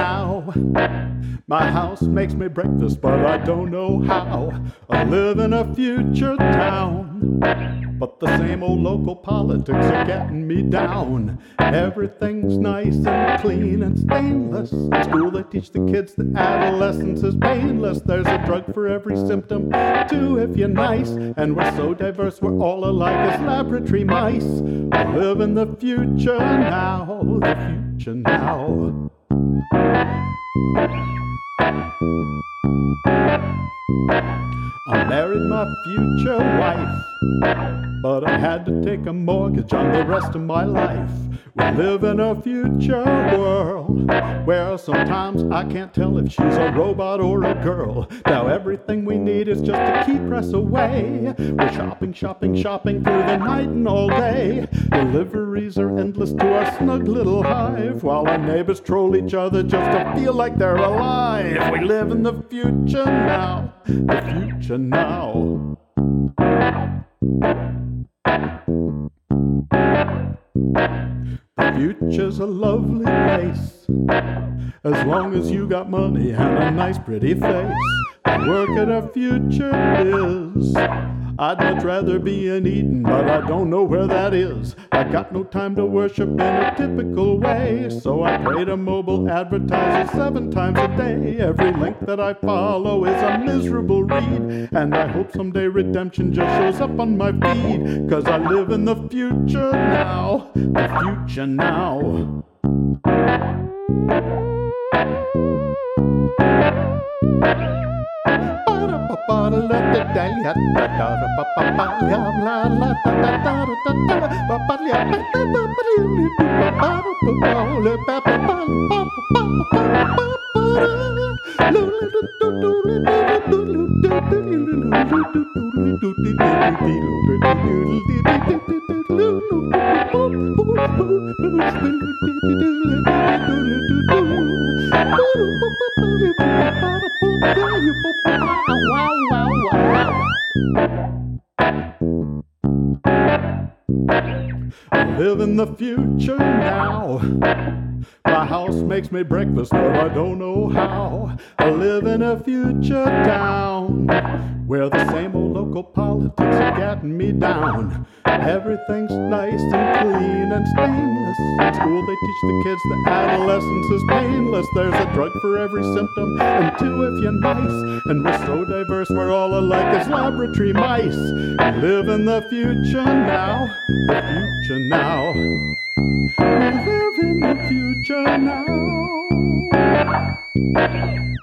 now. My house makes me breakfast, but I don't know how. I live in a future town, but the same old local politics are getting me down. Everything's nice and clean and stainless. In school they teach the kids that adolescence is painless. There's a drug for every symptom, too, if you're nice. And we're so diverse, we're all alike as laboratory mice. I live in the future now, the future now. I married my future wife, but I had to take a mortgage on the rest of my life. We live in a future world where sometimes I can't tell if she's a robot or a girl. Now everything we need is just to keep us away. We're shopping, shopping, shopping through the night and all day. Deliveries are endless to our snug little hive, while our neighbors troll each other just to feel like they're alive. We live in the future now, the future now. The future's a lovely place, as long as you got money and a nice pretty face. I work at a future biz. I'd much rather be in Eden, but I don't know where that is. I got no time to worship in a typical way, so I pray to mobile advertisers 7 times a day. Every link that I follow is a miserable read, and I hope someday redemption just shows up on my feed. 'Cause I live in the future now, the future now. I live in the future now. My house makes me breakfast, but I don't know how. I live in a future town where the same old local politics are getting me down. Everything's nice and clean and stainless. In school they teach the kids that adolescence is painless. There's a drug for every symptom, and 2 if you're nice. And we're so diverse, we're all alike as laboratory mice. We live in the future now, the future now. We live in the future now.